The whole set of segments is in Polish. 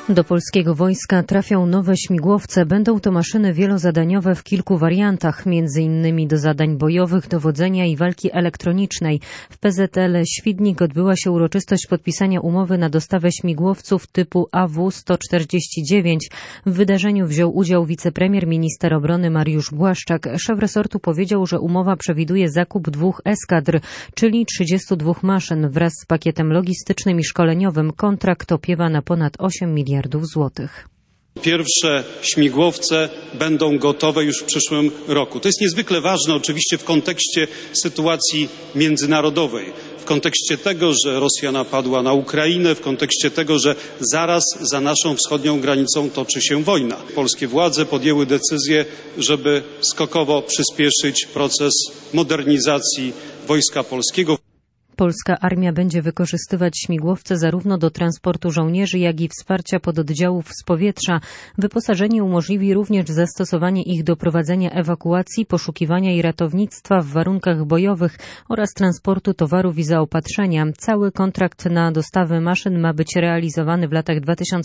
Do polskiego wojska trafią nowe śmigłowce. Będą to maszyny wielozadaniowe w kilku wariantach, m.in. do zadań bojowych, dowodzenia i walki elektronicznej. W PZL Świdnik odbyła się uroczystość podpisania umowy na dostawę śmigłowców typu AW-149. W wydarzeniu wziął udział wicepremier, minister obrony Mariusz Błaszczak. Szef resortu powiedział, że umowa przewiduje zakup 2 eskadr, czyli 32 maszyn wraz z pakietem logistycznym i szkoleniowym. Kontrakt opiewa na ponad 8 miliardów złotych. Pierwsze śmigłowce będą gotowe już w przyszłym roku. To jest niezwykle ważne oczywiście w kontekście sytuacji międzynarodowej, w kontekście tego, że Rosja napadła na Ukrainę, w kontekście tego, że zaraz za naszą wschodnią granicą toczy się wojna. Polskie władze podjęły decyzję, żeby skokowo przyspieszyć proces modernizacji Wojska Polskiego. Polska armia będzie wykorzystywać śmigłowce zarówno do transportu żołnierzy, jak i wsparcia pododdziałów z powietrza. Wyposażenie umożliwi również zastosowanie ich do prowadzenia ewakuacji, poszukiwania i ratownictwa w warunkach bojowych oraz transportu towarów i zaopatrzenia. Cały kontrakt na dostawę maszyn ma być realizowany w latach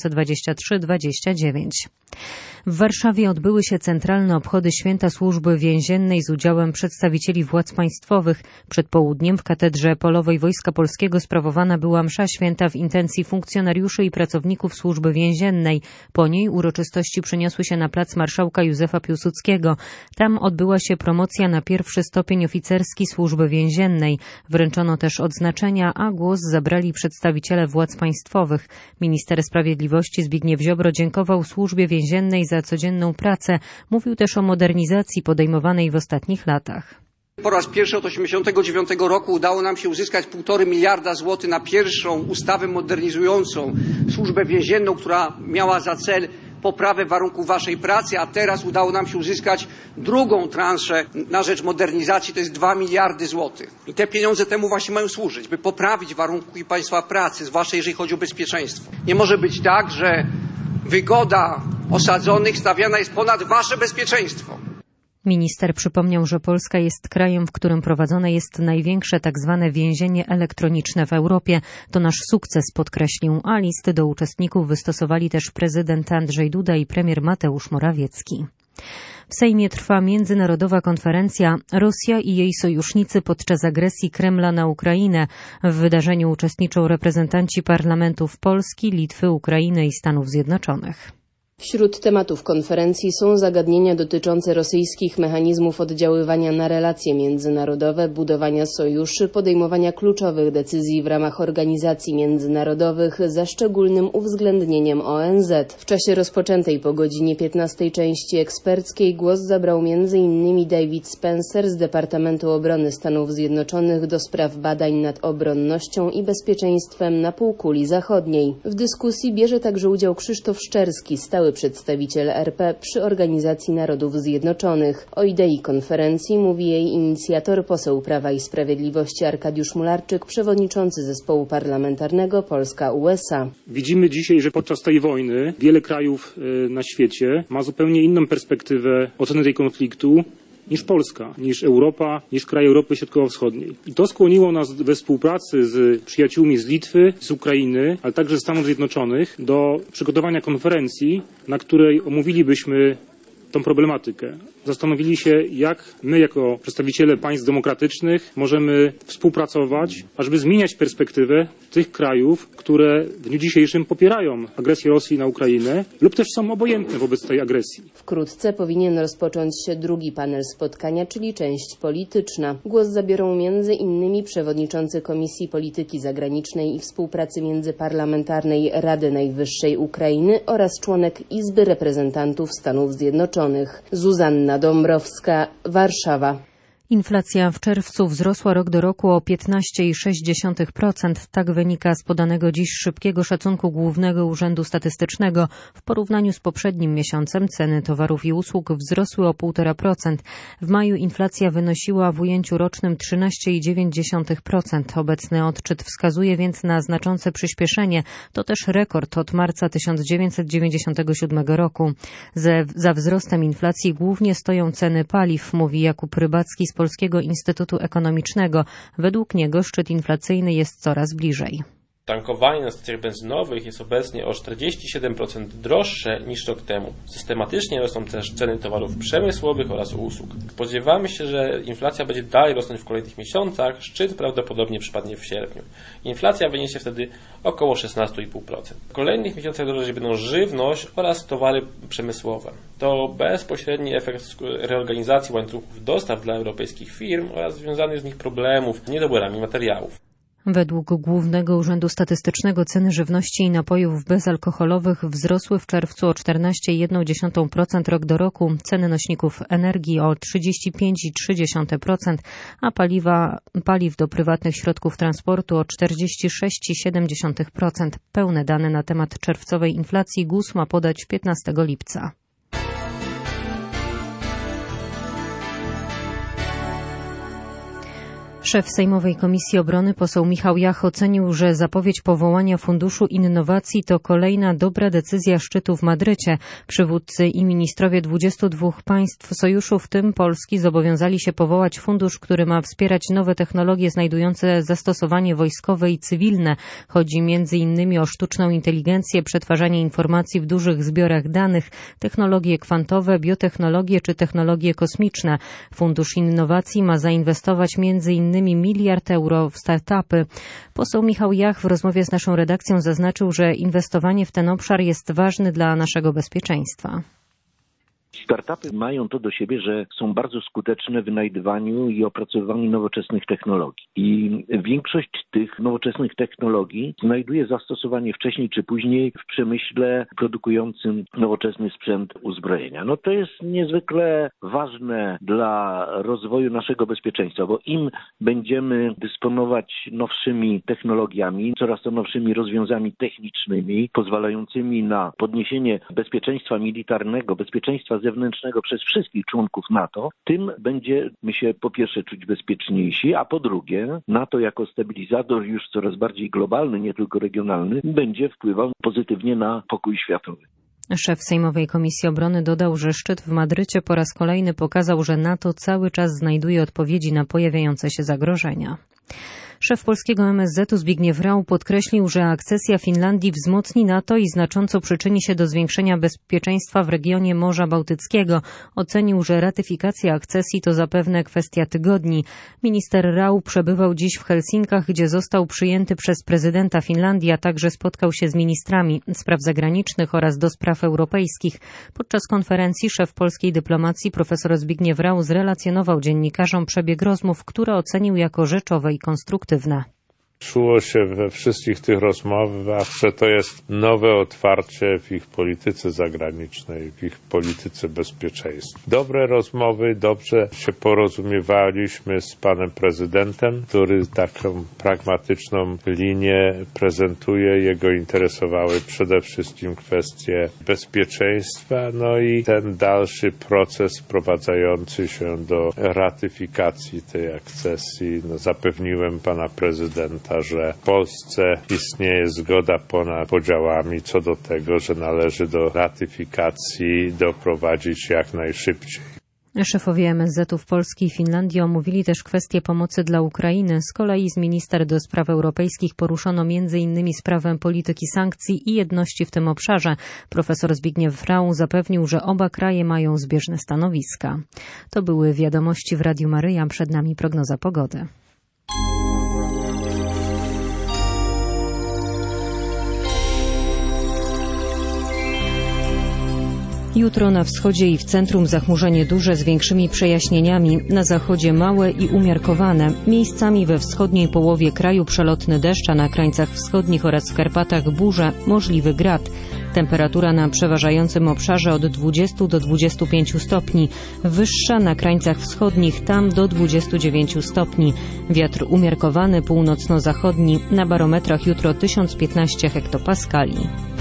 2023-2029. W Warszawie odbyły się centralne obchody Święta Służby Więziennej z udziałem przedstawicieli władz państwowych. Przed południem w Katedrze Polowej Wojska Polskiego sprawowana była msza święta w intencji funkcjonariuszy i pracowników Służby Więziennej. Po niej uroczystości przeniosły się na plac Marszałka Józefa Piłsudskiego. Tam odbyła się promocja na 1. stopień oficerski Służby Więziennej. Wręczono też odznaczenia, a głos zabrali przedstawiciele władz państwowych. Minister Sprawiedliwości Zbigniew Ziobro dziękował Służbie Więziennej za codzienną pracę. Mówił też o modernizacji podejmowanej w ostatnich latach. Po raz pierwszy od 1989 roku udało nam się uzyskać 1,5 miliarda złotych na pierwszą ustawę modernizującą Służbę Więzienną, która miała za cel poprawę warunków waszej pracy, a teraz udało nam się uzyskać drugą transzę na rzecz modernizacji, to jest 2 miliardy złotych. I te pieniądze temu właśnie mają służyć, by poprawić warunki państwa pracy, zwłaszcza jeżeli chodzi o bezpieczeństwo. Nie może być tak, że wygoda osadzonych stawiana jest ponad wasze bezpieczeństwo. Minister przypomniał, że Polska jest krajem, w którym prowadzone jest największe tzw. więzienie elektroniczne w Europie. To nasz sukces, podkreślił, a listy do uczestników wystosowali też prezydent Andrzej Duda i premier Mateusz Morawiecki. W Sejmie trwa międzynarodowa konferencja Rosja i jej sojusznicy podczas agresji Kremla na Ukrainę. W wydarzeniu uczestniczą reprezentanci parlamentów Polski, Litwy, Ukrainy i Stanów Zjednoczonych. Wśród tematów konferencji są zagadnienia dotyczące rosyjskich mechanizmów oddziaływania na relacje międzynarodowe, budowania sojuszy, podejmowania kluczowych decyzji w ramach organizacji międzynarodowych ze szczególnym uwzględnieniem ONZ. W czasie rozpoczętej po godzinie 15 części eksperckiej głos zabrał m.in. David Spencer z Departamentu Obrony Stanów Zjednoczonych do spraw badań nad obronnością i bezpieczeństwem na półkuli zachodniej. W dyskusji bierze także udział Krzysztof Szczerski, stały przedstawiciel RP przy Organizacji Narodów Zjednoczonych. O idei konferencji mówi jej inicjator, poseł Prawa i Sprawiedliwości Arkadiusz Mularczyk, przewodniczący zespołu parlamentarnego Polska-USA. Widzimy dzisiaj, że podczas tej wojny wiele krajów na świecie ma zupełnie inną perspektywę oceny tej konfliktu niż Polska, niż Europa, niż kraje Europy Środkowo-Wschodniej. I to skłoniło nas we współpracy z przyjaciółmi z Litwy, z Ukrainy, ale także ze Stanów Zjednoczonych do przygotowania konferencji, na której omówilibyśmy tą problematykę. Zastanowili się, jak my jako przedstawiciele państw demokratycznych możemy współpracować, ażeby zmieniać perspektywę tych krajów, które w dniu dzisiejszym popierają agresję Rosji na Ukrainę lub też są obojętne wobec tej agresji. Wkrótce powinien rozpocząć się drugi panel spotkania, czyli część polityczna. Głos zabiorą m.in. przewodniczący Komisji Polityki Zagranicznej i Współpracy Międzyparlamentarnej Rady Najwyższej Ukrainy oraz członek Izby Reprezentantów Stanów Zjednoczonych. Zuzanna Dąbrowska, Warszawa. Inflacja w czerwcu wzrosła rok do roku o 15,6%. Tak wynika z podanego dziś szybkiego szacunku Głównego Urzędu Statystycznego. W porównaniu z poprzednim miesiącem ceny towarów i usług wzrosły o 1,5%. W maju inflacja wynosiła w ujęciu rocznym 13,9%. Obecny odczyt wskazuje więc na znaczące przyspieszenie. To też rekord od marca 1997 roku. Za wzrostem inflacji głównie stoją ceny paliw, mówi Jakub Rybacki z Polskiego Instytutu Ekonomicznego. Według niego szczyt inflacyjny jest coraz bliżej. Tankowanie na stacjach benzynowych jest obecnie o 47% droższe niż rok temu. Systematycznie rosną też ceny towarów przemysłowych oraz usług. Spodziewamy się, że inflacja będzie dalej rosnąć w kolejnych miesiącach, szczyt prawdopodobnie przypadnie w sierpniu. Inflacja wyniesie wtedy około 16,5%. W kolejnych miesiącach drożej będą żywność oraz towary przemysłowe. To bezpośredni efekt reorganizacji łańcuchów dostaw dla europejskich firm oraz związanych z nich problemów z niedoborami materiałów. Według Głównego Urzędu Statystycznego ceny żywności i napojów bezalkoholowych wzrosły w czerwcu o 14,1% rok do roku, ceny nośników energii o 35,3%, a paliw do prywatnych środków transportu o 46,7%. Pełne dane na temat czerwcowej inflacji GUS ma podać 15 lipca. Szef Sejmowej Komisji Obrony poseł Michał Jach ocenił, że zapowiedź powołania Funduszu Innowacji to kolejna dobra decyzja szczytu w Madrycie. Przywódcy i ministrowie 22 państw sojuszu, w tym Polski, zobowiązali się powołać fundusz, który ma wspierać nowe technologie znajdujące zastosowanie wojskowe i cywilne. Chodzi m.in. o sztuczną inteligencję, przetwarzanie informacji w dużych zbiorach danych, technologie kwantowe, biotechnologie czy technologie kosmiczne. Fundusz Innowacji ma zainwestować m.in. miliard euro w startupy. Poseł Michał Jach w rozmowie z naszą redakcją zaznaczył, że inwestowanie w ten obszar jest ważne dla naszego bezpieczeństwa. Startupy mają to do siebie, że są bardzo skuteczne w wynajdywaniu i opracowywaniu nowoczesnych technologii. I większość tych nowoczesnych technologii znajduje zastosowanie wcześniej czy później w przemyśle produkującym nowoczesny sprzęt uzbrojenia. To jest niezwykle ważne dla rozwoju naszego bezpieczeństwa, bo im będziemy dysponować nowszymi technologiami, coraz to nowszymi rozwiązaniami technicznymi, pozwalającymi na podniesienie bezpieczeństwa militarnego, bezpieczeństwa zewnętrznego przez wszystkich członków NATO, tym będziemy się po pierwsze czuć bezpieczniejsi, a po drugie NATO jako stabilizator już coraz bardziej globalny, nie tylko regionalny, będzie wpływał pozytywnie na pokój światowy. Szef Sejmowej Komisji Obrony dodał, że szczyt w Madrycie po raz kolejny pokazał, że NATO cały czas znajduje odpowiedzi na pojawiające się zagrożenia. Szef polskiego MSZ-u Zbigniew Rau podkreślił, że akcesja Finlandii wzmocni NATO i znacząco przyczyni się do zwiększenia bezpieczeństwa w regionie Morza Bałtyckiego. Ocenił, że ratyfikacja akcesji to zapewne kwestia tygodni. Minister Rau przebywał dziś w Helsinkach, gdzie został przyjęty przez prezydenta Finlandii, a także spotkał się z ministrami spraw zagranicznych oraz do spraw europejskich. Podczas konferencji szef polskiej dyplomacji profesor Zbigniew Rau zrelacjonował dziennikarzom przebieg rozmów, które ocenił jako rzeczowe i konstruktywne. Czuło się we wszystkich tych rozmowach, że to jest nowe otwarcie w ich polityce zagranicznej, w ich polityce bezpieczeństwa. Dobre rozmowy, dobrze się porozumiewaliśmy z panem prezydentem, który taką pragmatyczną linię prezentuje. Jego interesowały przede wszystkim kwestie bezpieczeństwa, i ten dalszy proces sprowadzający się do ratyfikacji tej akcesji. Zapewniłem pana prezydenta, że w Polsce istnieje zgoda ponad podziałami co do tego, że należy do ratyfikacji doprowadzić jak najszybciej. Szefowie MSZ-ów Polski i Finlandii omówili też kwestię pomocy dla Ukrainy. Z kolei z minister do spraw europejskich poruszono m.in. sprawę polityki sankcji i jedności w tym obszarze. Profesor Zbigniew Rau zapewnił, że oba kraje mają zbieżne stanowiska. To były wiadomości w Radiu Maryja. Przed nami prognoza pogody. Jutro na wschodzie i w centrum zachmurzenie duże z większymi przejaśnieniami, na zachodzie małe i umiarkowane. Miejscami we wschodniej połowie kraju przelotny deszcz, a na krańcach wschodnich oraz w Karpatach burze, możliwy grad. Temperatura na przeważającym obszarze od 20 do 25 stopni. Wyższa na krańcach wschodnich, tam do 29 stopni. Wiatr umiarkowany północno-zachodni, na barometrach jutro 1015 hektopaskali.